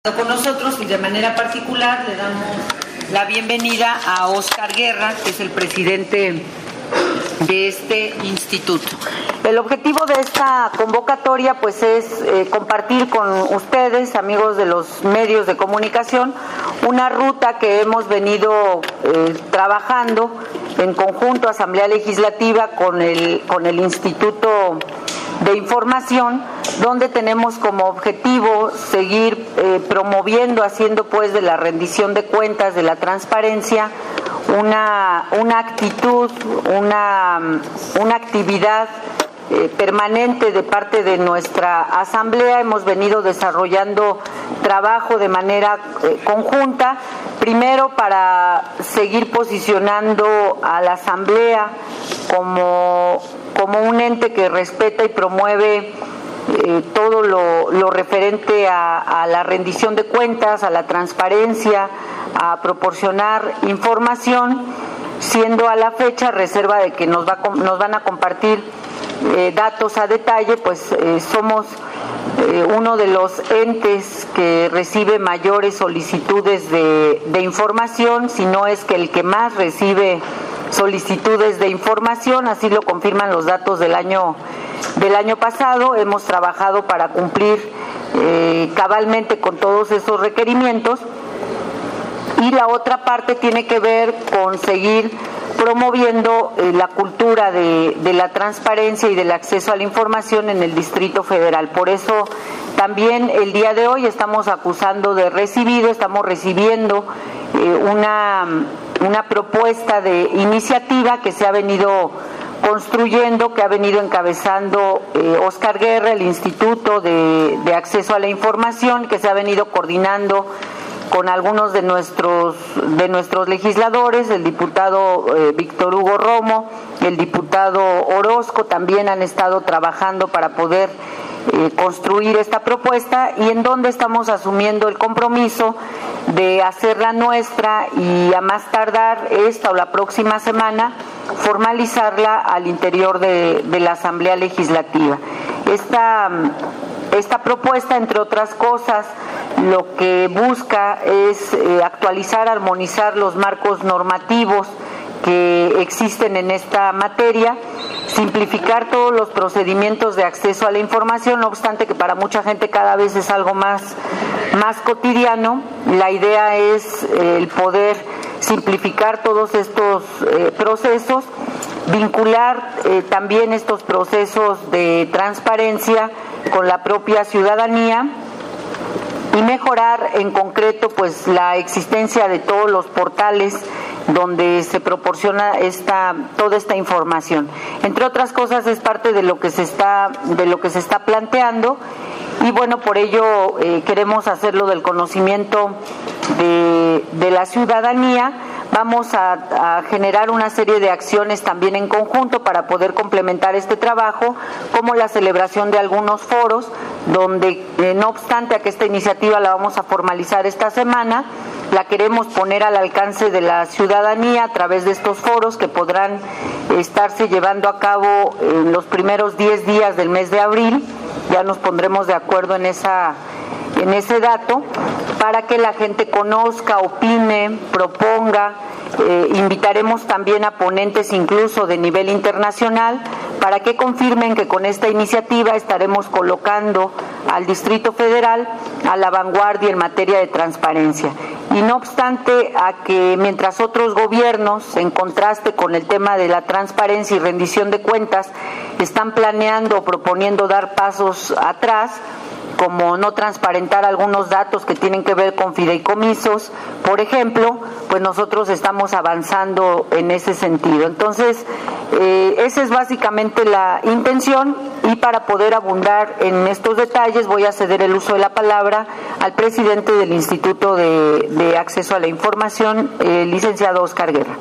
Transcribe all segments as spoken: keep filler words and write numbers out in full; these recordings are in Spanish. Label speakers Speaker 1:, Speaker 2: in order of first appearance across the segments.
Speaker 1: Con nosotros y de manera particular le damos la bienvenida a Óscar Guerra, que es el presidente de este instituto. El objetivo de esta convocatoria pues es eh, compartir con ustedes, amigos de los medios de comunicación, una ruta que hemos venido eh, trabajando en conjunto, Asamblea Legislativa, con el, con el Instituto de Información, donde tenemos como objetivo seguir eh, promoviendo, haciendo pues de la rendición de cuentas, de la transparencia, una, una actitud, una, una actividad eh, permanente de parte de nuestra Asamblea. Hemos venido desarrollando trabajo de manera eh, conjunta, primero para seguir posicionando a la Asamblea como, como un ente que respeta y promueve Eh, todo lo, lo referente a, a la rendición de cuentas, a la transparencia, a proporcionar información, siendo a la fecha, reserva de que nos, va, nos van a compartir eh, datos a detalle, pues eh, somos eh, uno de los entes que recibe mayores solicitudes de, de información, si no es que el que más recibe solicitudes de información, así lo confirman los datos del año del año pasado. Hemos trabajado para cumplir eh, cabalmente con todos esos requerimientos, y la otra parte tiene que ver con seguir promoviendo eh, la cultura de, de la transparencia y del acceso a la información en el Distrito Federal. Por eso también el día de hoy estamos acusando de recibido, estamos recibiendo eh, una, una propuesta de iniciativa que se ha venido construyendo, que ha venido encabezando eh, Óscar Guerra, el Instituto de, de Acceso a la Información, que se ha venido coordinando con algunos de nuestros de nuestros legisladores, el diputado eh, Víctor Hugo Romo, el diputado Orozco, también han estado trabajando para poder eh, construir esta propuesta, y en donde estamos asumiendo el compromiso de hacerla nuestra y a más tardar esta o la próxima semana formalizarla al interior de, de la Asamblea Legislativa. Esta, esta propuesta, entre otras cosas, lo que busca es eh, actualizar, armonizar los marcos normativos que existen en esta materia, simplificar todos los procedimientos de acceso a la información, no obstante que para mucha gente cada vez es algo más, más cotidiano. La idea es eh, el poder simplificar todos estos eh, procesos, vincular eh, también estos procesos de transparencia con la propia ciudadanía, y mejorar en concreto pues la existencia de todos los portales donde se proporciona esta toda esta información. Entre otras cosas, es parte de lo que se está de lo que se está planteando, y bueno, por ello eh, queremos hacerlo del conocimiento de, de la ciudadanía. Vamos a, a generar una serie de acciones también en conjunto para poder complementar este trabajo, como la celebración de algunos foros, donde eh, no obstante a que esta iniciativa la vamos a formalizar esta semana, la queremos poner al alcance de la ciudadanía a través de estos foros que podrán estarse llevando a cabo en los primeros diez días del mes de abril. Ya nos pondremos de acuerdo en esa en ese dato, para que la gente conozca, opine, proponga. Eh, invitaremos también a ponentes incluso de nivel internacional para que confirmen que con esta iniciativa estaremos colocando al Distrito Federal a la vanguardia en materia de transparencia. Y no obstante a que mientras otros gobiernos, en contraste con el tema de la transparencia y rendición de cuentas, están planeando o proponiendo dar pasos atrás, como no transparentar algunos datos que tienen que ver con fideicomisos, por ejemplo, pues nosotros estamos avanzando en ese sentido. Entonces, eh, esa es básicamente la intención, y para poder abundar en estos detalles voy a ceder el uso de la palabra al presidente del Instituto de, de Acceso a la Información, el licenciado Óscar Guerra.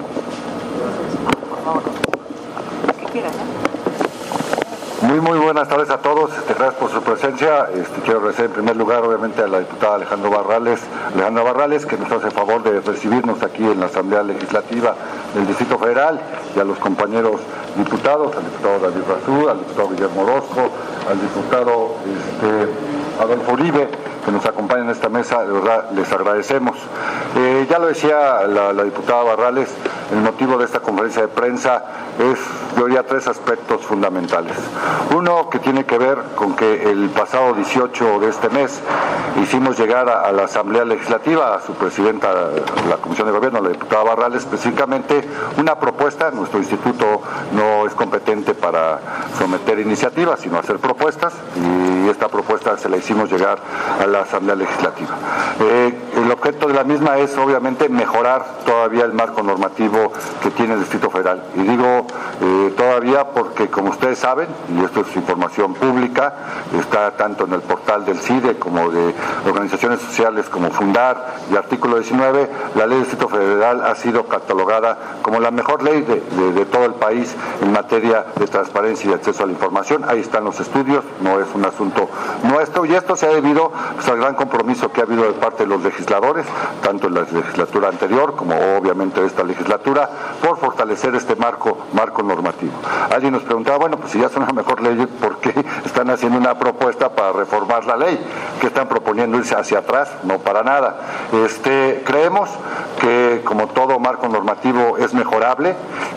Speaker 1: ¿Qué quieras, no?
Speaker 2: Muy, muy buenas tardes a todos. Este, gracias por su presencia. Este, quiero agradecer en primer lugar, obviamente, a la diputada Alejandra Barrales, Alejandra Barrales, que nos hace el favor de recibirnos aquí en la Asamblea Legislativa del Distrito Federal, y a los compañeros diputados, al diputado David Razú, al diputado Guillermo Orozco, al diputado este, Adolfo Uribe, que nos acompañan en esta mesa, de verdad les agradecemos. Eh, ya lo decía la, la diputada Barrales, el motivo de esta conferencia de prensa es, yo diría, tres aspectos fundamentales. Uno, que tiene que ver con que el pasado dieciocho de este mes hicimos llegar a, a la Asamblea Legislativa, a su presidenta, la Comisión de Gobierno, la diputada Barrales, específicamente una propuesta. Nuestro instituto no es competente para someter iniciativas, sino hacer propuestas, y esta propuesta se la hicimos llegar a la Asamblea Legislativa. Eh, el objeto de la misma es, obviamente, mejorar todavía el marco normativo que tiene el Distrito Federal. Y digo eh, todavía porque, como ustedes saben, y esto es información pública, está tanto en el portal del C I D E como de organizaciones sociales como Fundar y Artículo diecinueve, la ley del Distrito Federal ha sido catalogada como la mejor ley de, de, de todo el país en materia de transparencia y acceso a la información. Ahí están los estudios, no es un asunto nuestro, y esto se ha debido pues, al gran compromiso que ha habido de parte de los legisladores, tanto en la legislatura anterior como obviamente esta legislatura, por fortalecer este marco, marco normativo. Alguien nos preguntaba, bueno, pues si ya son la mejor ley, ¿por qué están haciendo una propuesta para reformar la ley? ¿Qué están proponiendo? ¿Irse hacia atrás? No, para nada. Este, creemos que, como todo marco normativo, es mejorable,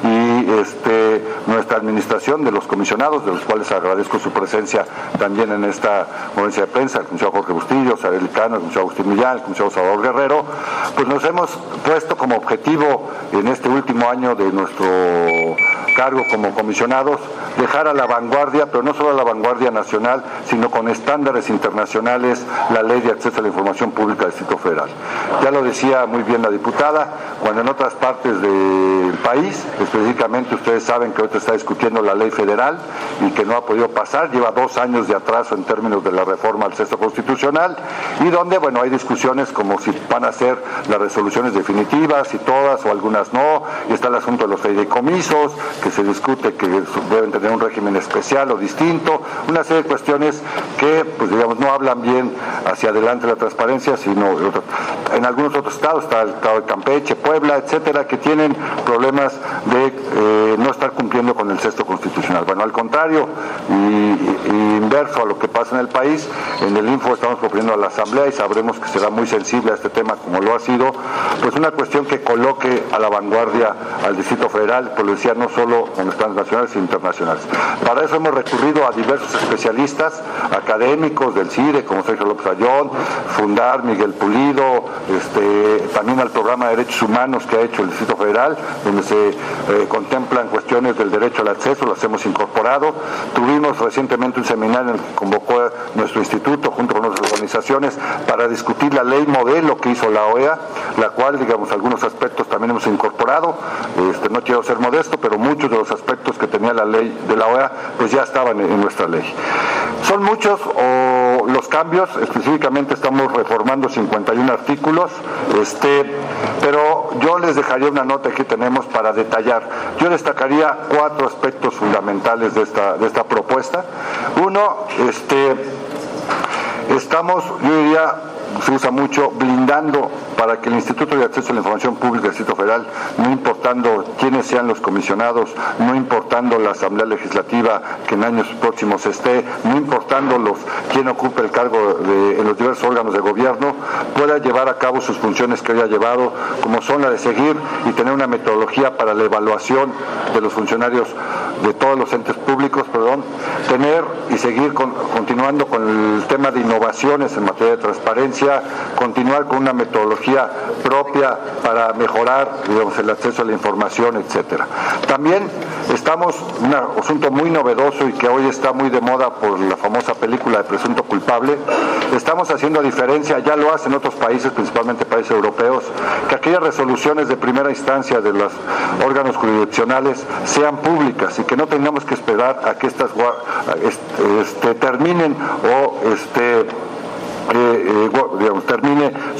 Speaker 2: y este, nuestra administración, de los comisionados, de los cuales agradezco su presencia también en esta conferencia de prensa, el comisionado Jorge Bustillo, Sareli Cano, el comisionado Agustín Millán, el comisionado Salvador Guerrero, pues nos hemos puesto como objetivo en este último año de nuestro cargo como comisionados, dejar a la vanguardia, pero no solo a la vanguardia nacional, sino con estándares internacionales, la Ley de Acceso a la Información Pública del Distrito Federal. Ya lo decía muy bien la diputada, cuando en otras partes del país, específicamente ustedes saben que ahorita está discutiendo la ley federal y que no ha podido pasar, lleva dos años de atraso en términos de la reforma al texto constitucional, y donde, bueno, hay discusiones como si van a ser las resoluciones definitivas, y todas o algunas no, y está el asunto de los fideicomisos, que se discute que deben tener un régimen especial o distinto, una serie de cuestiones que, pues digamos, no hablan bien hacia adelante la transparencia, sino en algunos otros estados, está el estado de Campeche, Puebla, etcétera, que tienen problemas de eh, no estar cumpliendo con el texto constitucional. Bueno, al contrario, y, y inverso a lo que pasa en el país, en el Info estamos proponiendo a la Asamblea, y sabremos que será muy sensible a este tema como lo ha sido, pues una cuestión que coloque a la vanguardia al Distrito Federal, pues lo decía, no solo con estados nacionales e internacionales. Para eso hemos recurrido a diversos especialistas académicos del C I D E, como Sergio López Ayón, Fundar, Miguel Pulido, este, también al programa de derechos humanos que ha hecho el Distrito Federal, donde se eh, contemplan cuestiones del derecho al acceso, las hemos incorporado. Tuvimos recientemente un seminario en el que convocó a nuestro instituto junto con otras organizaciones para discutir la ley modelo que hizo la O E A, la cual, digamos, algunos aspectos también hemos incorporado. Este, no quiero ser modesto, pero muchos de los aspectos que tenía la ley de la O E A pues ya estaban en nuestra ley. Son muchos o los cambios, específicamente estamos reformando cincuenta y uno artículos, este, pero yo les dejaría una nota que tenemos para detallar. Yo destacaría cuatro aspectos fundamentales de esta, de esta propuesta. Uno, este, estamos, yo diría, se usa mucho, blindando para que el Instituto de Acceso a la Información Pública del Distrito Federal, no importando quiénes sean los comisionados, no importando la Asamblea Legislativa que en años próximos esté, no importando los quién ocupe el cargo de, en los diversos órganos de gobierno, pueda llevar a cabo sus funciones que hoy ha llevado, como son la de seguir y tener una metodología para la evaluación de los funcionarios de todos los entes públicos, perdón, tener y seguir con, continuando con el tema de innovaciones en materia de transparencia, continuar con una metodología propia para mejorar, digamos, el acceso a la información, etcétera. También estamos, un asunto muy novedoso y que hoy está muy de moda por la famosa película de Presunto Culpable, estamos haciendo diferencia, ya lo hacen otros países, principalmente países europeos, que aquellas resoluciones de primera instancia de los órganos jurisdiccionales sean públicas y que no tengamos que esperar a que estas este, este, terminen o este Eh, eh, digamos, termine su proceso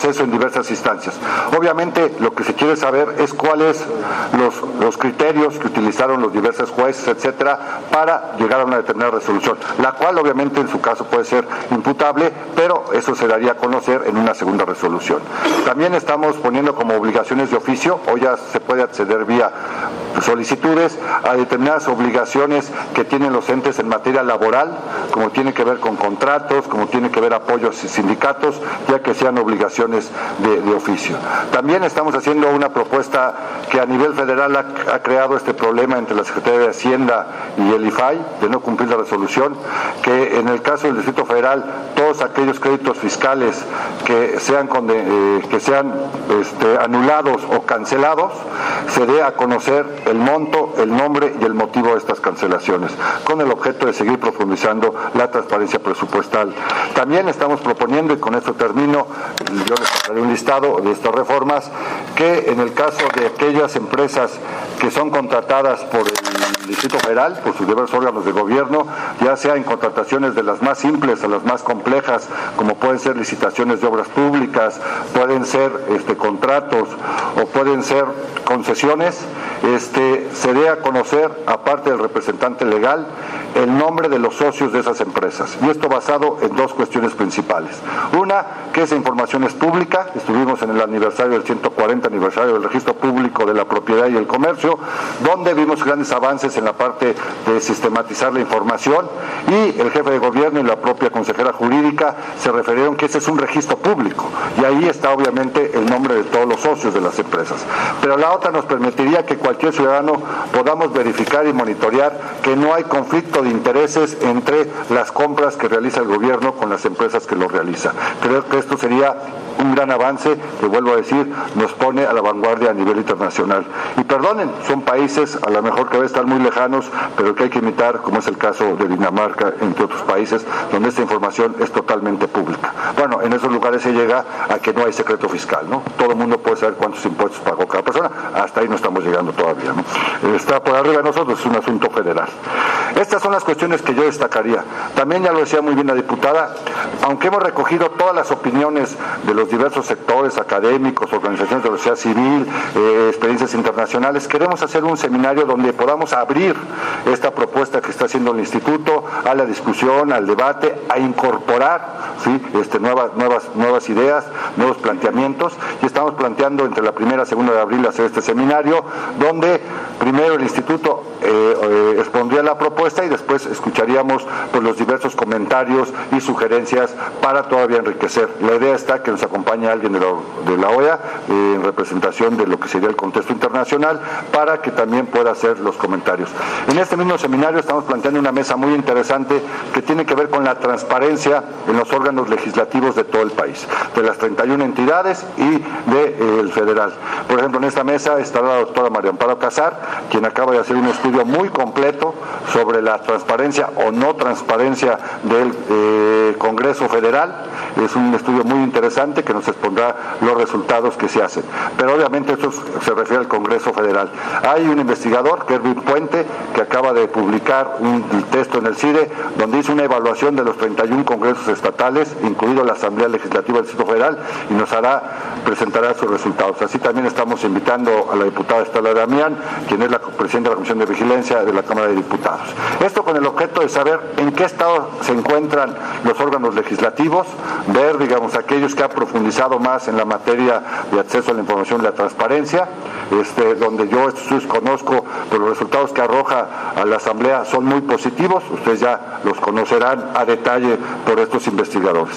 Speaker 2: proceso en diversas instancias. Obviamente lo que se quiere saber es cuáles los, los criterios que utilizaron los diversos jueces, etcétera, para llegar a una determinada resolución, la cual obviamente en su caso puede ser imputable, pero eso se daría a conocer en una segunda resolución. También estamos poniendo como obligaciones de oficio, o ya se puede acceder vía solicitudes, a determinadas obligaciones que tienen los entes en materia laboral, como tiene que ver con contratos, como tiene que ver apoyos y sindicatos, ya que sean obligaciones de, de oficio. También estamos haciendo una propuesta que a nivel federal ha, ha creado este problema entre la Secretaría de Hacienda y el I F A I, de no cumplir la resolución, que en el caso del Distrito Federal, todos aquellos créditos fiscales que sean, conde, eh, que sean este, anulados o cancelados, se dé a conocer el monto, el nombre y el motivo de estas cancelaciones, con el objeto de seguir profundizando la transparencia presupuestal. También estamos proponiendo, y con esto termino, yo les pasaré un listado de estas reformas, que en el caso de aquellas empresas que son contratadas por el Distrito Federal, por sus diversos órganos de gobierno, ya sea en contrataciones de las más simples a las más complejas, como pueden ser licitaciones de obras públicas, pueden ser este, contratos o pueden ser concesiones, este, se dé a conocer, aparte del representante legal, el nombre de los socios de esas empresas. Y esto basado en dos cuestiones principales. Una, que esa información es pública. Estuvimos en el aniversario del ciento cuarenta aniversario del Registro Público de la Propiedad y el Comercio, donde vimos grandes avances en la parte de sistematizar la información, y el jefe de gobierno y la propia consejera jurídica se refirieron que ese es un registro público, y ahí está obviamente el nombre de todos los socios de las empresas. Pero la otra nos permitiría que cualquier ciudadano podamos verificar y monitorear que no hay conflicto de intereses entre las compras que realiza el gobierno con las empresas que lo realizan. Creo que esto sería un gran avance que, vuelvo a decir, nos pone a la vanguardia a nivel internacional. Y perdonen, son países a lo mejor que deben estar muy lejanos, pero que hay que imitar, como es el caso de Dinamarca, entre otros países, donde esta información es totalmente pública. Bueno, en esos lugares se llega a que no hay secreto fiscal, ¿no? Todo el mundo puede saber cuántos impuestos pagó cada persona, hasta ahí no estamos llegando todavía, ¿no? Está por arriba de nosotros, es un asunto federal. Estas son las cuestiones que yo destacaría. También, ya lo decía muy bien la diputada, aunque hemos recogido todas las opiniones de los diversos sectores académicos, organizaciones de la sociedad civil, eh, experiencias internacionales, queremos hacer un seminario donde podamos abrir esta propuesta que está haciendo el Instituto a la discusión, al debate, a incorporar, ¿sí? este, nuevas, nuevas, nuevas ideas, nuevos planteamientos, y estamos planteando entre la primera y segunda de abril hacer este seminario, donde primero el Instituto eh, eh, expondría la propuesta y después escucharíamos pues, los diversos comentarios y sugerencias para todavía enriquecer. La idea está que nos acompañe alguien de la, de la O E A eh, en representación de lo que sería el contexto internacional, para que también pueda hacer los comentarios. En este mismo seminario estamos planteando una mesa muy interesante que tiene que ver con la transparencia en los órganos legislativos de todo el país, de las treinta y una entidades y del de, eh, federal. Por ejemplo, en esta mesa estará la doctora María Amparo Casar, quien acaba de hacer un estudio muy completo sobre la transparencia o no transparencia del eh, Congreso Federal. Es un estudio muy interesante que nos expondrá los resultados que se hacen. Pero obviamente esto se refiere al Congreso Federal. Hay un investigador, Kervin Puente, que acaba de publicar un texto en el CIDE, donde hizo una evaluación de los treinta y un congresos estatales, incluido la Asamblea Legislativa del Distrito Federal, y nos hará, presentará sus resultados. Así también estamos invitando a la diputada Estela Damián, quien es la presidenta de la Comisión de Vigilancia de la Cámara de Diputados. Esto con el objeto de saber en qué estado se encuentran los órganos legislativos, ver, digamos, aquellos que han profundizado más en la materia de acceso a la información y la transparencia, este, donde yo estos conozco, pero los resultados que arroja a la Asamblea son muy positivos, ustedes ya los conocerán a detalle por estos investigadores.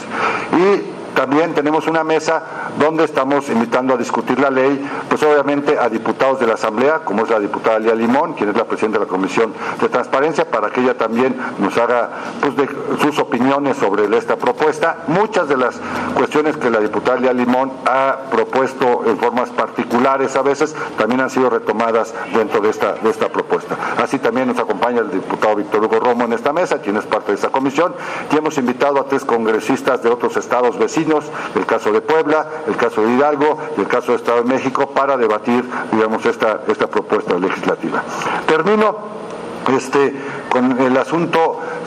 Speaker 2: Y también tenemos una mesa donde estamos invitando a discutir la ley, pues obviamente a diputados de la Asamblea, como es la diputada Lía Limón, quien es la presidenta de la Comisión de Transparencia, para que ella también nos haga pues, de, sus opiniones sobre esta propuesta. Muchas de las cuestiones que la diputada Lía Limón ha propuesto en formas particulares a veces, también han sido retomadas dentro de esta, de esta propuesta. Así también nos acompaña el diputado Víctor Hugo Romo en esta mesa, quien es parte de esta comisión, y hemos invitado a tres congresistas de otros estados vecinos, el caso de Puebla, el caso de Hidalgo y el caso de Estado de México, para debatir, digamos, esta, esta propuesta legislativa. Termino este, con el asunto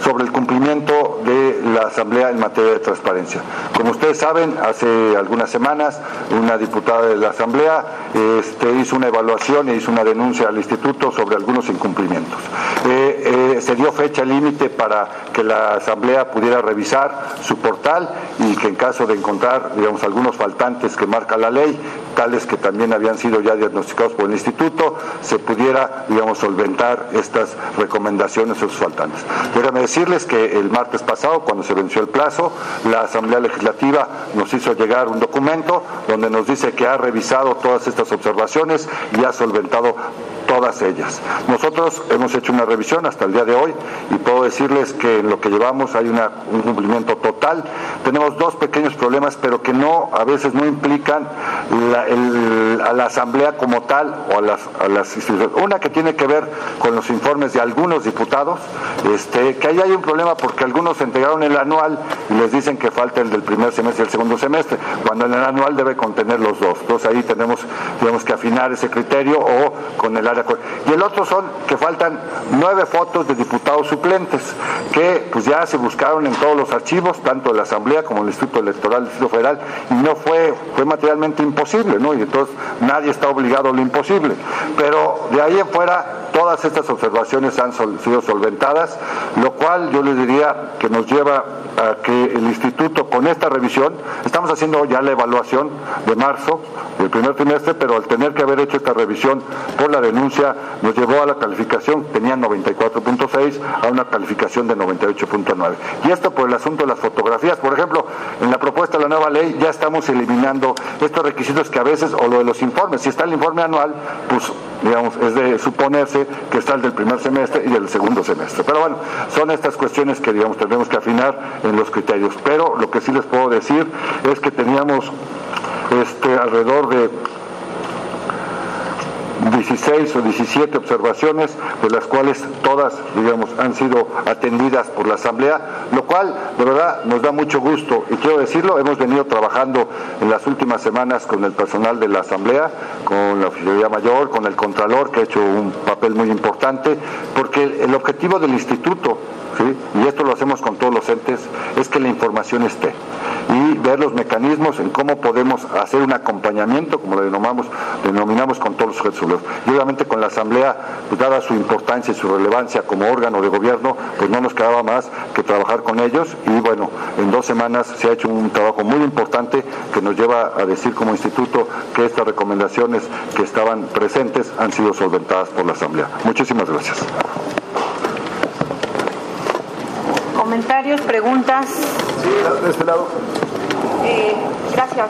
Speaker 2: sobre el cumplimiento de la Asamblea en materia de transparencia. Como ustedes saben, hace algunas semanas una diputada de la Asamblea este, hizo una evaluación e hizo una denuncia al Instituto sobre algunos incumplimientos. Eh, eh, se dio fecha límite para que la Asamblea pudiera revisar su portal y que en caso de encontrar, digamos, algunos faltantes que marca la ley, tales que también habían sido ya diagnosticados por el Instituto, se pudiera, digamos, solventar estas recomendaciones o sus faltantes. Déjame decirles que el martes pasado, cuando se venció el plazo, la Asamblea Legislativa nos hizo llegar un documento donde nos dice que ha revisado todas estas observaciones y ha solventado todas ellas. Nosotros hemos hecho una revisión hasta el día de hoy y puedo decirles que en lo que llevamos hay una, un cumplimiento total. Tenemos dos pequeños problemas, pero que no, a veces no implican la, el, a la Asamblea como tal o a las, a las instituciones. Una que tiene que ver con los informes de algunos diputados, este, que ahí hay un problema porque algunos entregaron el anual y les dicen que falta el del primer semestre y el segundo semestre, cuando en el anual debe contener los dos. Entonces ahí tenemos, tenemos que afinar ese criterio o con el área. Y el otro son que faltan nueve fotos de diputados suplentes que pues ya se buscaron en todos los archivos, tanto de la Asamblea como del Instituto Electoral del Distrito Federal, y no fue, fue materialmente imposible, ¿no? Y entonces nadie está obligado a lo imposible. Pero de ahí en fuera todas estas observaciones han sol, sido solventadas, lo cual yo les diría que nos lleva a que el Instituto, con esta revisión, estamos haciendo ya la evaluación de marzo, del primer trimestre, pero al tener que haber hecho esta revisión por la denuncia, nos llevó a la calificación, tenía noventa y cuatro punto seis, a una calificación de noventa y ocho punto nueve. Y esto por el asunto de las fotografías. Por ejemplo, en la propuesta de la nueva ley ya estamos eliminando estos requisitos que a veces, o lo de los informes, si está el informe anual, pues digamos, es de suponerse que está el del primer semestre y el del segundo semestre. Pero bueno, son estas cuestiones que, digamos, tendremos que afinar en los criterios. Pero lo que sí les puedo decir es que teníamos este, alrededor de dieciséis o diecisiete observaciones, de las cuales todas, digamos, han sido atendidas por la Asamblea, lo cual de verdad nos da mucho gusto, y quiero decirlo, hemos venido trabajando en las últimas semanas con el personal de la Asamblea, con la Oficialía Mayor, con el Contralor, que ha hecho un papel muy importante, porque el, el objetivo del Instituto, ¿sí?, y esto lo hacemos con todos los entes, es que la información esté y ver los mecanismos en cómo podemos hacer un acompañamiento, como lo denominamos, denominamos con todos los sujetos objetivos. Y obviamente con la Asamblea, pues, dada su importancia y su relevancia como órgano de gobierno, pues no nos quedaba más que trabajar con ellos, y bueno, en dos semanas se ha hecho un trabajo muy importante que nos lleva a decir como instituto que estas recomendaciones que estaban presentes han sido solventadas por la Asamblea. Muchísimas gracias.
Speaker 1: ¿Comentarios, preguntas?
Speaker 2: Sí, de este lado.
Speaker 3: Eh, gracias.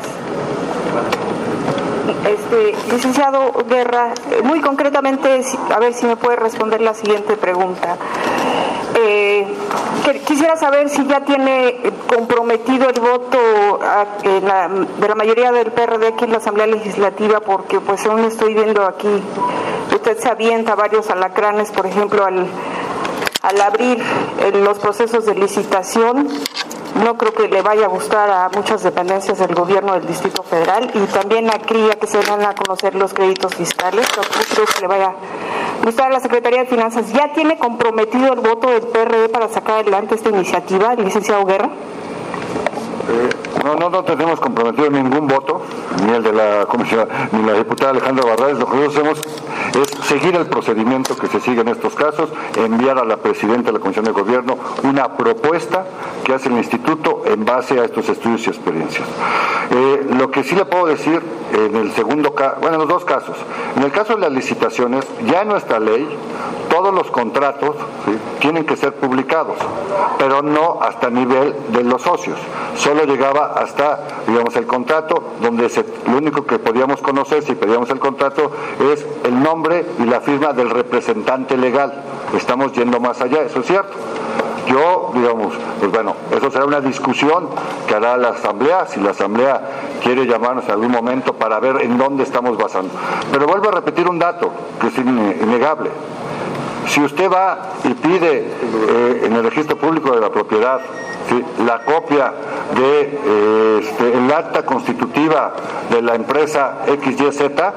Speaker 3: Este, licenciado Guerra, muy concretamente, a ver si me puede responder la siguiente pregunta. Eh, quisiera saber si ya tiene comprometido el voto a, en la, de la mayoría del P R D aquí en la Asamblea Legislativa, porque pues según estoy viendo aquí, usted se avienta varios alacranes, por ejemplo, al, al abrir los procesos de licitación. No creo que le vaya a gustar a muchas dependencias del gobierno del Distrito Federal, y también aquí a que se van a conocer los créditos fiscales. No creo que le vaya a gustar a la Secretaría de Finanzas. ¿Ya tiene comprometido el voto del P R D para sacar adelante esta iniciativa, el licenciado Guerra?
Speaker 2: Eh, no, no, no tenemos comprometido ningún voto, ni el de la comisión, ni la diputada Alejandra Barrales. Lo que nosotros hacemos es seguir el procedimiento que se sigue en estos casos, enviar a la presidenta de la Comisión de Gobierno una propuesta que hace el Instituto en base a estos estudios y experiencias. Eh, lo que sí le puedo decir en el segundo caso, bueno, en los dos casos, en el caso de las licitaciones, ya en nuestra ley, todos los contratos, ¿sí?, tienen que ser publicados, pero no hasta nivel de los socios. Solo llegaba hasta, digamos, el contrato, donde se, lo único que podíamos conocer si pedíamos el contrato es el nombre y la firma del representante legal. Estamos yendo más allá, eso es cierto. Yo, digamos, pues bueno, eso será una discusión que hará la Asamblea, si la Asamblea quiere llamarnos en algún momento para ver en dónde estamos basando. Pero vuelvo a repetir un dato que es innegable. Si usted va y pide eh, en el registro público de la propiedad, ¿sí?, la copia de eh, este, el acta constitutiva de la empresa equis ye zeta,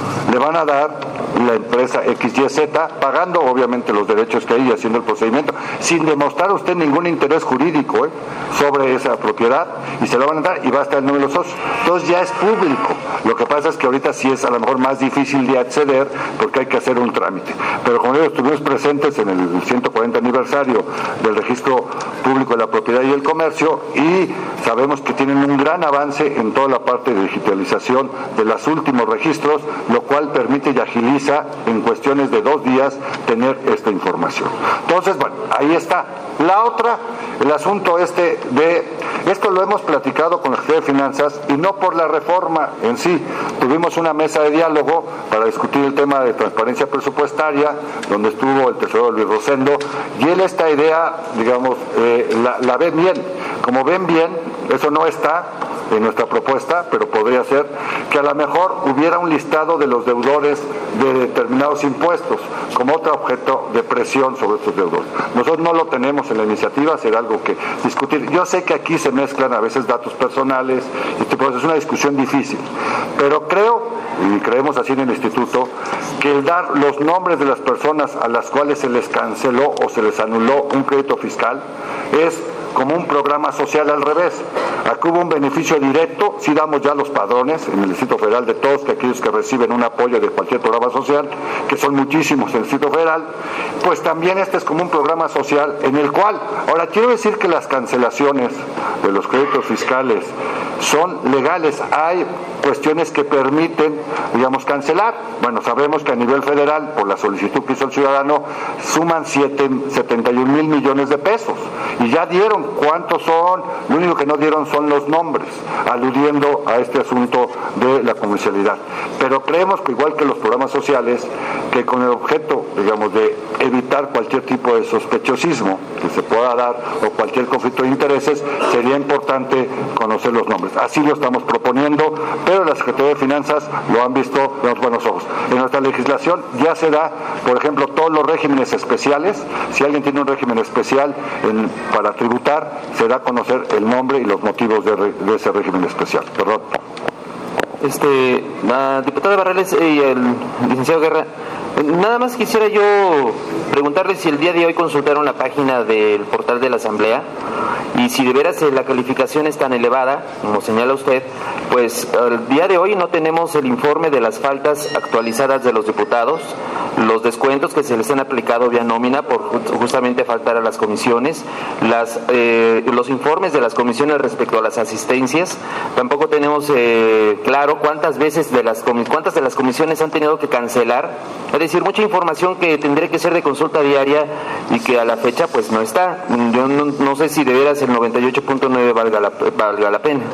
Speaker 2: le van a dar la empresa X Y Z, pagando obviamente los derechos que hay y haciendo el procedimiento, sin demostrar usted ningún interés jurídico ¿eh? sobre esa propiedad, y se lo van a dar y va a estar el número de los socios. Entonces ya es público. Lo que pasa es que ahorita sí es a lo mejor más difícil de acceder porque hay que hacer un trámite. Pero como ellos estuvimos presentes en el ciento cuarenta aniversario del Registro Público de la Propiedad y el Comercio, y sabemos que tienen un gran avance en toda la parte de digitalización de los últimos registros, lo cual permite y agiliza en cuestiones de dos días tener esta información. Entonces, bueno, ahí está. La otra, el asunto este de, esto lo hemos platicado con la Secretaría de Finanzas y no por la reforma en sí. Tuvimos una mesa de diálogo para discutir el tema de transparencia presupuestaria, donde estuvo el tesorero Luis Rosendo, y él esta idea, digamos, eh, la, la ven bien. Como ven bien, eso no está en nuestra propuesta, pero podría ser que a lo mejor hubiera un listado de los deudores de determinados impuestos como otro objeto de presión sobre estos deudores. Nosotros no lo tenemos en la iniciativa, será algo que discutir. Yo sé que aquí se mezclan a veces datos personales, este, pues es una discusión difícil, pero creo, y creemos así en el instituto, que el dar los nombres de las personas a las cuales se les canceló o se les anuló un crédito fiscal es como un programa social al revés. Aquí hubo un beneficio directo, sí damos ya los padrones en el Distrito Federal de todos que aquellos que reciben un apoyo de cualquier programa social, que son muchísimos en el Distrito Federal, pues también este es como un programa social en el cual, ahora quiero decir que las cancelaciones de los créditos fiscales son legales, hay cuestiones que permiten, digamos, cancelar. Bueno, sabemos que a nivel federal, por la solicitud que hizo el ciudadano, suman setenta y un mil millones de pesos, y ya dieron cuántos son, lo único que no dieron son los nombres, aludiendo a este asunto de la comercialidad. Pero creemos que igual que los programas sociales, que con el objeto, digamos, de evitar cualquier tipo de sospechosismo que se pueda dar o cualquier conflicto de intereses, sería importante conocer los nombres. Así lo estamos proponiendo, pero la Secretaría de Finanzas lo han visto con los buenos ojos. En nuestra legislación ya se da, por ejemplo, todos los regímenes especiales. Si alguien tiene un régimen especial en, para tributar, se da a conocer el nombre y los motivos de, de ese régimen especial. Perdón.
Speaker 4: Este, uh, diputado Barrales y el licenciado Guerra, nada más quisiera yo preguntarle si el día de hoy consultaron la página del portal de la Asamblea y si de veras la calificación es tan elevada, como señala usted, pues el día de hoy no tenemos el informe de las faltas actualizadas de los diputados, los descuentos que se les han aplicado vía nómina por justamente faltar a las comisiones, las, eh, los informes de las comisiones respecto a las asistencias, tampoco tenemos eh, claro cuántas veces de las cuántas de las comisiones han tenido que cancelar, es decir, mucha información que tendría que ser de consulta diaria y que a la fecha pues no está. Yo no, no sé si de veras el noventa y ocho punto nueve valga la, valga la pena.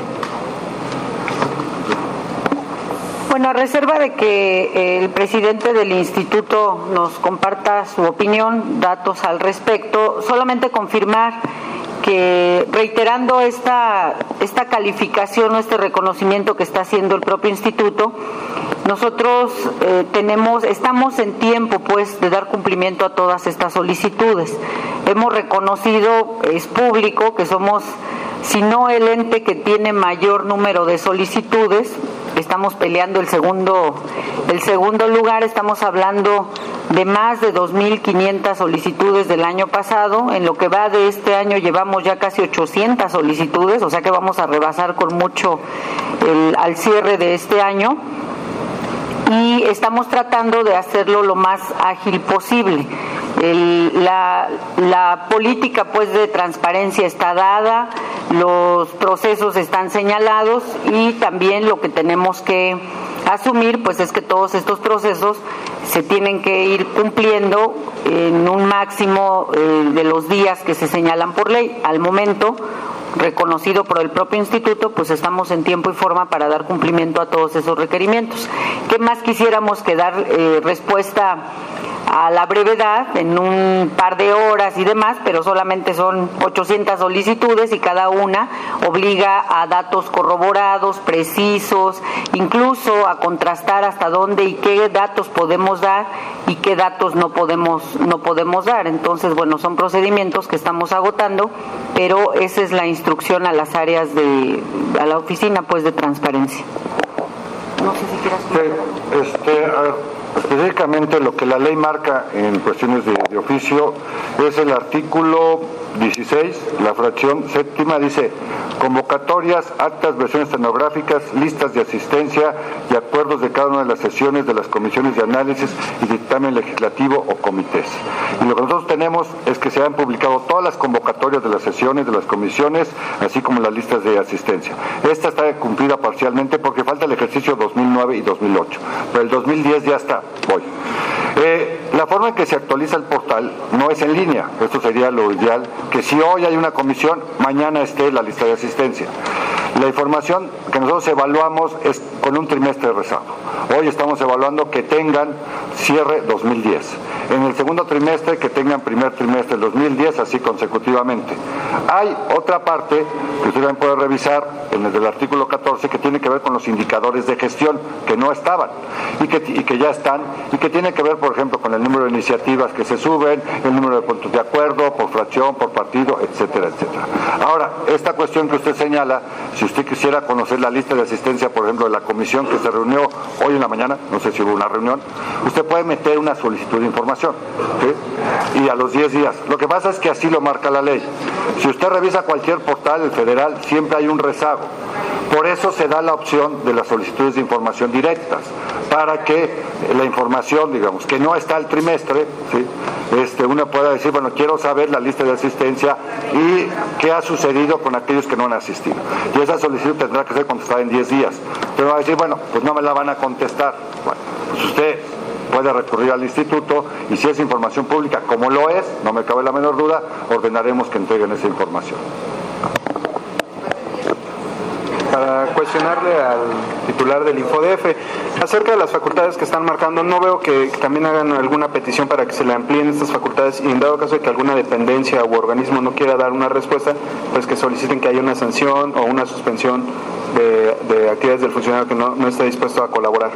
Speaker 1: Bueno, a reserva de que el presidente del instituto nos comparta su opinión, datos al respecto, solamente confirmar que reiterando esta, esta calificación o este reconocimiento que está haciendo el propio instituto, nosotros eh, tenemos, estamos en tiempo pues de dar cumplimiento a todas estas solicitudes. Hemos reconocido, es público, que somos, si no el ente que tiene mayor número de solicitudes, estamos peleando el segundo, el segundo lugar, estamos hablando de más de dos mil quinientas solicitudes del año pasado. En lo que va de este año llevamos ya casi ochocientas solicitudes, o sea que vamos a rebasar con mucho el, al cierre de este año, y estamos tratando de hacerlo lo más ágil posible. El, la, la política pues de transparencia está dada, los procesos están señalados, y también lo que tenemos que asumir pues es que todos estos procesos se tienen que ir cumpliendo en un máximo eh, de los días que se señalan por ley. Al momento, reconocido por el propio instituto, pues estamos en tiempo y forma para dar cumplimiento a todos esos requerimientos. ¿Qué más quisiéramos que dar eh, respuesta a la brevedad en un par de horas y demás, pero solamente son ochocientas solicitudes y cada una obliga a datos corroborados, precisos, incluso a contrastar hasta dónde y qué datos podemos dar y qué datos no podemos no podemos dar. Entonces, bueno, son procedimientos que estamos agotando, pero esa es la instrucción a las áreas de a la oficina pues de transparencia.
Speaker 3: No sé si quieras...
Speaker 2: Sí, este, a ver, específicamente lo que la ley marca en cuestiones de, de oficio es el artículo dieciséis, la fracción séptima, dice convocatorias, actas, versiones estenográficas, listas de asistencia y acuerdos de cada una de las sesiones de las comisiones de análisis y dictamen legislativo o comités. Y lo que nosotros tenemos es que se han publicado todas las convocatorias de las sesiones, de las comisiones, así como las listas de asistencia. Esta está cumplida parcialmente porque falta el ejercicio dos mil nueve y dos mil ocho, pero el dos mil diez ya está, voy. Eh, la forma en que se actualiza el portal no es en línea, esto sería lo ideal, que si hoy hay una comisión, mañana esté la lista de asistencia. La información que nosotros evaluamos es con un trimestre de rezago. Hoy estamos evaluando que tengan cierre dos mil diez. En el segundo trimestre que tengan primer trimestre del dos mil diez, así consecutivamente. Hay otra parte que usted también puede revisar en el del artículo catorce que tiene que ver con los indicadores de gestión que no estaban y que, y que ya están y que tiene que ver, por ejemplo, con el número de iniciativas que se suben, el número de puntos de acuerdo, por fracción, por partido, etcétera, etcétera. Ahora, esta cuestión que usted señala, si usted quisiera conocer la lista de asistencia, por ejemplo, de la comisión que se reunió hoy en la mañana, no sé si hubo una reunión, usted puede meter una solicitud de información, ¿sí? Y a los diez días. Lo que pasa es que así lo marca la ley. Si usted revisa cualquier portal, el federal, siempre hay un rezago. Por eso se da la opción de las solicitudes de información directas, para que la información, digamos, que no está al trimestre, ¿sí? este, uno pueda decir, bueno, quiero saber la lista de asistencia y qué ha sucedido con aquellos que no han asistido. Y esa solicitud tendrá que ser contestada en diez días. Pero va a decir, bueno, pues no me la van a contestar. Bueno, pues usted puede recurrir al instituto y si es información pública, como lo es, no me cabe la menor duda, ordenaremos que entreguen esa información.
Speaker 5: Para cuestionarle al titular del InfoDF acerca de las facultades que están marcando, no veo que también hagan alguna petición para que se le amplíen estas facultades y en dado caso de que alguna dependencia u organismo no quiera dar una respuesta, pues que soliciten que haya una sanción o una suspensión de, de actividades del funcionario que no, no esté dispuesto a colaborar.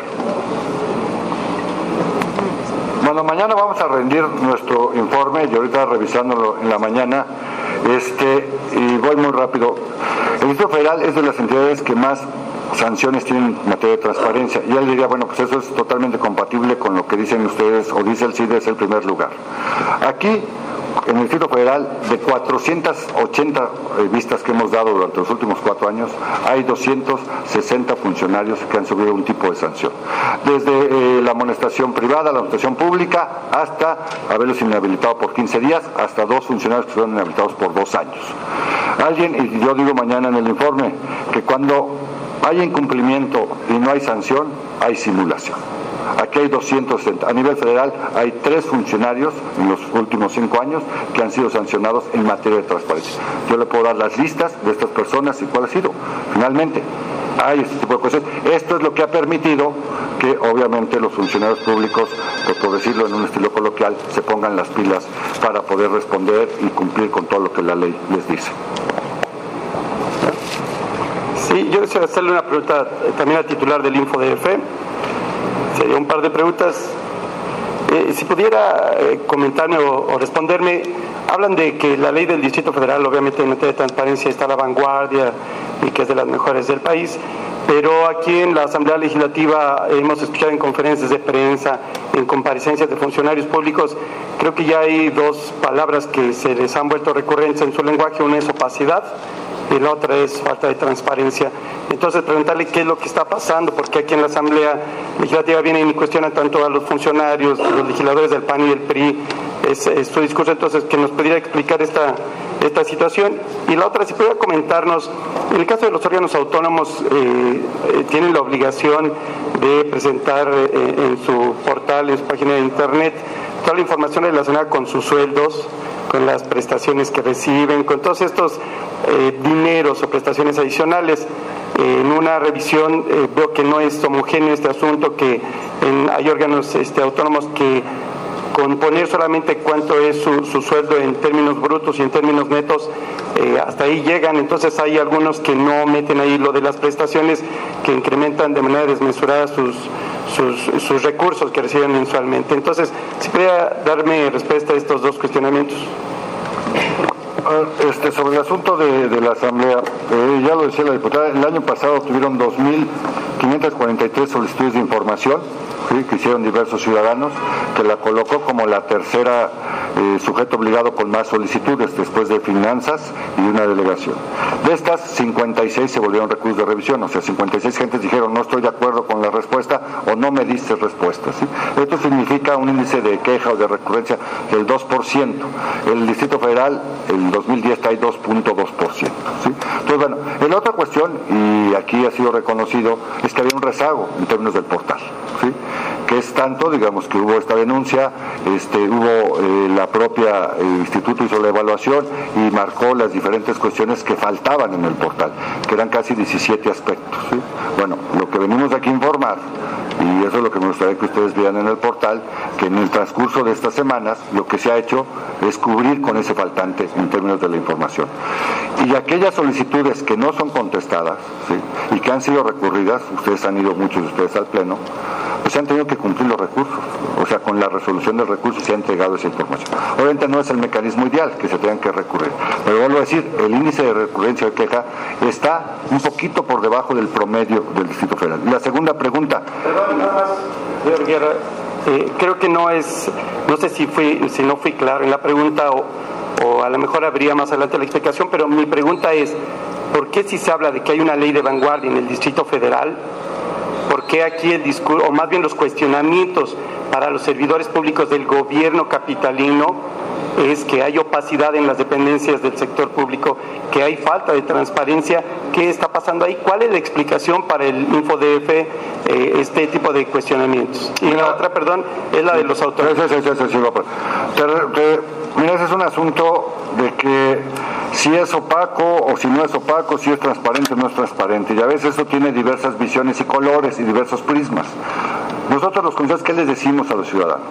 Speaker 2: Bueno, mañana vamos a rendir nuestro informe y ahorita revisándolo en la mañana, este, y voy muy rápido. El Instituto Federal es de las entidades que más sanciones tienen en materia de transparencia. Y él diría, bueno, pues eso es totalmente compatible con lo que dicen ustedes, o dice el C I D E, es el primer lugar. Aquí, en el Distrito Federal, de cuatrocientas ochenta vistas que hemos dado durante los últimos cuatro años, hay doscientos sesenta funcionarios que han subido un tipo de sanción. Desde eh, la amonestación privada, la amonestación pública, hasta haberlos inhabilitado por quince días, hasta dos funcionarios que fueron inhabilitados por dos años. Alguien, y yo digo mañana en el informe, que cuando hay incumplimiento y no hay sanción, hay simulación. Aquí hay doscientos sesenta. A nivel federal hay tres funcionarios en los últimos cinco años que han sido sancionados en materia de transparencia. Yo le puedo dar las listas de estas personas y cuál ha sido. Finalmente, hay este tipo de cosas. Esto es lo que ha permitido que obviamente los funcionarios públicos, pues por decirlo en un estilo coloquial, se pongan las pilas para poder responder y cumplir con todo lo que la ley les dice.
Speaker 5: Sí, yo quisiera hacerle una pregunta también al titular del InfoDF. Sería un par de preguntas. Eh, si pudiera eh, comentarme o, o responderme, hablan de que la ley del Distrito Federal, obviamente en materia de transparencia, está a la vanguardia y que es de las mejores del país, pero aquí en la Asamblea Legislativa hemos escuchado en conferencias de prensa, en comparecencias de funcionarios públicos, creo que ya hay dos palabras que se les han vuelto recurrentes en su lenguaje, una es opacidad y la otra es falta de transparencia. Entonces, preguntarle qué es lo que está pasando, porque aquí en la Asamblea Legislativa vienen y cuestionan tanto a los funcionarios, los legisladores del P A N y del P R I, es, es su discurso, entonces que nos pudiera explicar esta, esta situación. Y la otra, si pudiera comentarnos, en el caso de los órganos autónomos, eh, eh, tienen la obligación de presentar eh, en su portal, en su página de internet, toda la información relacionada con sus sueldos, con las prestaciones que reciben, con todos estos eh, dineros o prestaciones adicionales. Eh, en una revisión eh, veo que no es homogéneo este asunto, que en, hay órganos este, autónomos que con poner solamente cuánto es su, su sueldo en términos brutos y en términos netos, eh, hasta ahí llegan. Entonces hay algunos que no meten ahí lo de las prestaciones, que incrementan de manera desmesurada sus Sus, sus recursos que reciben mensualmente. Entonces, si pudiera darme respuesta a estos dos cuestionamientos.
Speaker 2: Este, sobre el asunto de, de la Asamblea, eh, ya lo decía la diputada, el año pasado tuvieron dos mil quinientas cuarenta y tres solicitudes de información, ¿sí?, que hicieron diversos ciudadanos, que la colocó como la tercera eh, sujeto obligado con más solicitudes, después de finanzas y una delegación. De estas, cincuenta y seis se volvieron recursos de revisión, o sea, cincuenta y seis gentes dijeron no estoy de acuerdo con la respuesta o no me diste respuesta, ¿sí? Esto significa un índice de queja o de recurrencia del dos por ciento. El Distrito Federal, el dos mil diez, trae dos punto dos por ciento, ¿sí? Entonces, bueno, la otra cuestión, y aquí ha sido reconocido, es que había un rezago en términos del portal, ¿sí?, que es tanto, digamos, que hubo esta denuncia, este, hubo eh, la propia eh, instituto hizo la evaluación y marcó las diferentes cuestiones que faltaban en el portal, que eran casi diecisiete aspectos, ¿sí? Bueno, lo que venimos aquí a informar, y eso es lo que me gustaría que ustedes vean en el portal, que en el transcurso de estas semanas lo que se ha hecho es cubrir con ese faltante en términos de la información. Y aquellas solicitudes que no son contestadas, ¿sí?, y que han sido recurridas, ustedes han ido muchos de ustedes al Pleno, pues se han tenido que cumplir los recursos, o sea, con la resolución del recurso se ha entregado esa información. Obviamente no es el mecanismo ideal que se tengan que recurrir, pero vuelvo a decir, el índice de recurrencia de queja está un poquito por debajo del promedio del Distrito Federal. La segunda pregunta.
Speaker 5: Perdón, nada más, señor Guerra, eh, creo que no es, no sé si fui, si no fui claro en la pregunta o, o a lo mejor habría más adelante la explicación, pero mi pregunta es, ¿por qué si se habla de que hay una ley de vanguardia en el Distrito Federal? ¿Por qué aquí el discurso, o más bien los cuestionamientos para los servidores públicos del gobierno capitalino es que hay opacidad en las dependencias del sector público, que hay falta de transparencia? ¿Qué está pasando ahí? ¿Cuál es la explicación para el InfoDF eh, este tipo de cuestionamientos? Y la otra, perdón, es la de los autores.
Speaker 2: Sí, sí, sí, sí, sí, te, te, mira, ese es un asunto de que si es opaco o si no es opaco, si es transparente o no es transparente, y a veces eso tiene diversas visiones y colores y diversos prismas. Nosotros los consejos, ¿qué les decimos a los ciudadanos?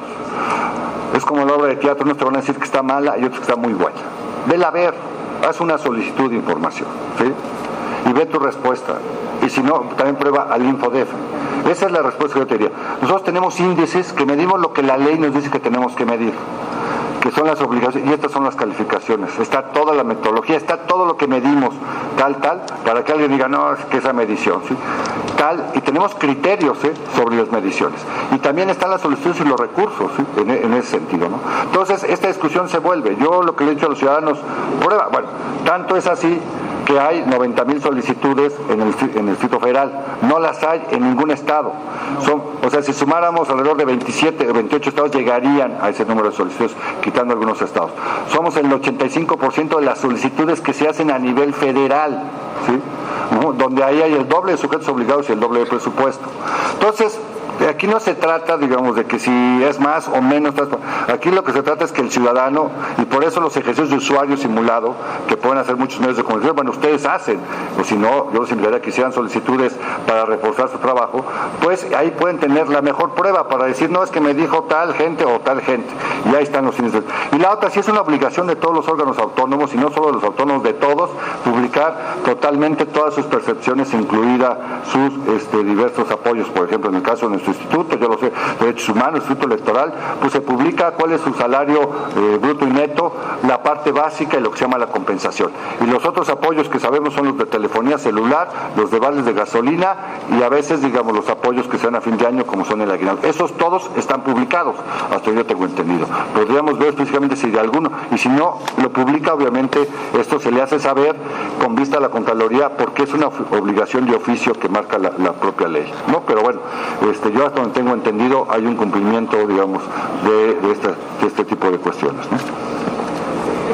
Speaker 2: Es como la obra de teatro, unos te van a decir que está mala y otros que está muy buena. Vela a ver, haz una solicitud de información, ¿sí?, y ve tu respuesta. Y si no, también prueba al InfoDF. Esa es la respuesta que yo te diría. Nosotros tenemos índices que medimos lo que la ley nos dice que tenemos que medir, que son las obligaciones, y estas son las calificaciones. Está toda la metodología, está todo lo que medimos, tal, tal, para que alguien diga, no, es que esa medición, ¿sí?, tal, y tenemos criterios, ¿eh?, sobre las mediciones. Y también están las solicitudes y los recursos, ¿sí?, en, en ese sentido, ¿no? Entonces, esta discusión se vuelve. Yo lo que le he dicho a los ciudadanos, prueba, bueno, tanto es así que hay noventa mil solicitudes en el, en el Distrito Federal, no las hay en ningún estado. Son, o sea, si sumáramos alrededor de veintisiete o veintiocho estados, llegarían a ese número de solicitudes, quitando algunos estados. Somos el ochenta y cinco por ciento de las solicitudes que se hacen a nivel federal, ¿sí?, ¿no?, donde ahí hay el doble de sujetos obligados y el doble de presupuesto. Entonces, aquí no se trata, digamos, de que si es más o menos, aquí lo que se trata es que el ciudadano, y por eso los ejercicios de usuario simulado, que pueden hacer muchos medios de comunicación, bueno, ustedes hacen, o si no, yo les invitaría a que hicieran solicitudes para reforzar su trabajo, pues ahí pueden tener la mejor prueba para decir, no, es que me dijo tal gente o tal gente, y ahí están los índices. Y la otra, sí es una obligación de todos los órganos autónomos, y no solo de los autónomos, de todos, publicar totalmente todas sus percepciones, incluida sus este, diversos apoyos. Por ejemplo, en el caso de nuestro instituto, yo lo sé, Derechos Humanos, Instituto Electoral, pues se publica cuál es su salario eh, bruto y neto, la parte básica y lo que se llama la compensación. Y los otros apoyos que sabemos son los de telefonía celular, los de vales de gasolina y a veces, digamos, los apoyos que se dan a fin de año, como son el aguinaldo. Esos todos están publicados, hasta yo tengo entendido. Podríamos ver específicamente si de alguno, y si no lo publica, obviamente esto se le hace saber con vista a la Contraloría, porque es una obligación de oficio que marca la, la propia ley, ¿no? Pero bueno, este, yo hasta donde tengo entendido hay un cumplimiento, digamos, de, de, esta, de este tipo de cuestiones, ¿no?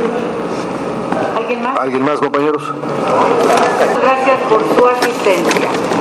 Speaker 1: ¿Alguien más?
Speaker 2: ¿Alguien más, compañeros?
Speaker 1: Gracias por su asistencia.